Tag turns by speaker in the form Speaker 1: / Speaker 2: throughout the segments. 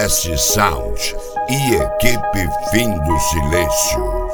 Speaker 1: Best Sound e equipe Fim do Silêncio.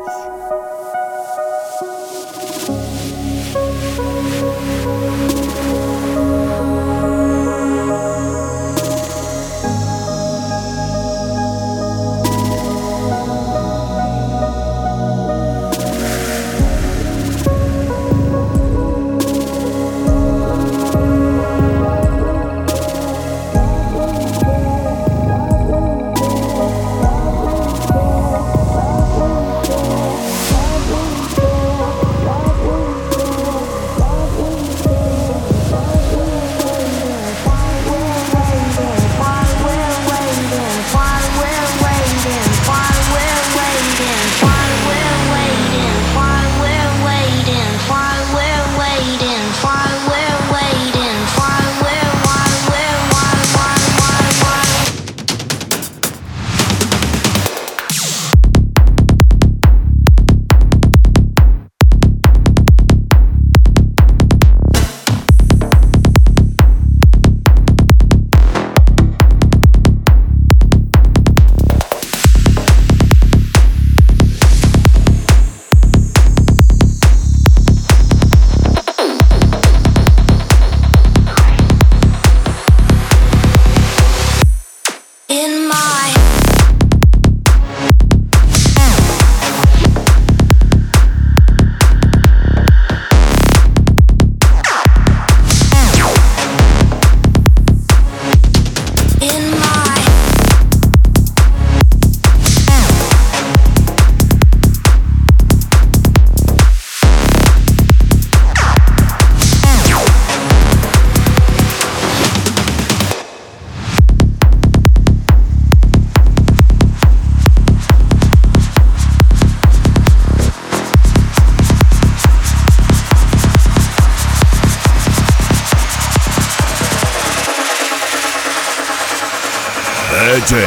Speaker 1: DJ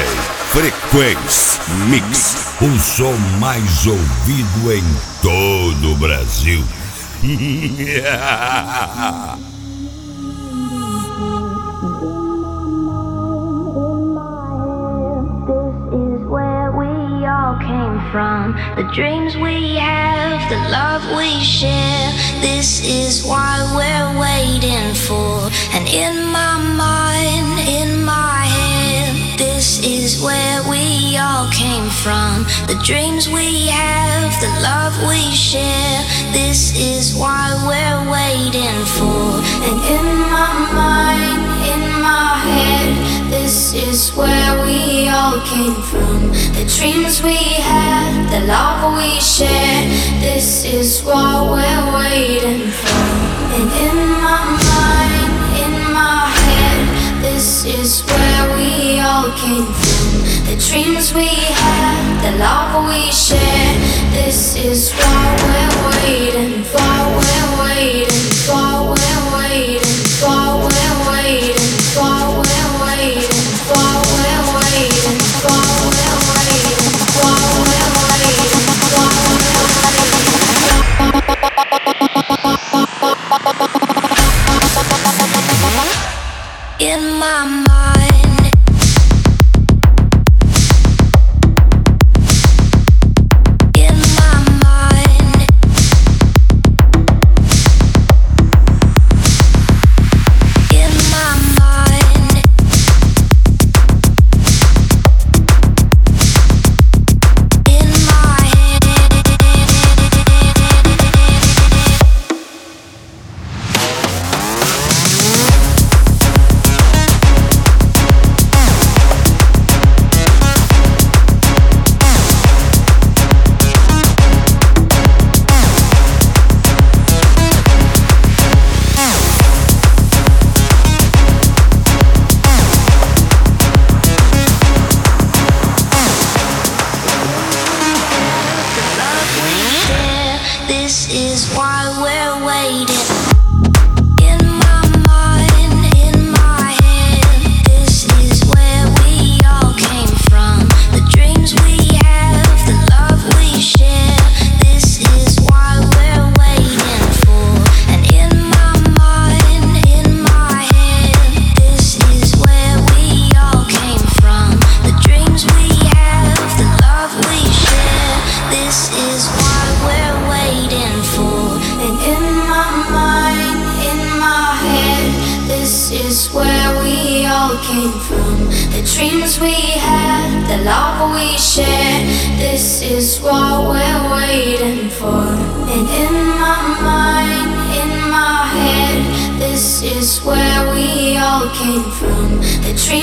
Speaker 1: Frequência Mix, o som mais ouvido em todo o Brasil.
Speaker 2: From the dreams we have, the love we share, this is why we're waiting for. And in my mind, in my head, this is where we all came from. The dreams we have, the love we share, this is why we're waiting for. And in my mind, in my head, this is where we all came from. The dreams we had, the love we shared, this is what we're waiting for. And in my mind, in my head, this is where we all came from. The dreams we had, the love we shared, this is what we're waiting for. We're waiting for, we're waiting for, we're waiting for, we're waiting for, we're waiting for, we're waiting for, we're waiting for. In my mind. where we all came from. The dreams we had, the love we shared. This is what we're waiting for. And in my mind, in my head, this is where we all came from. The dreams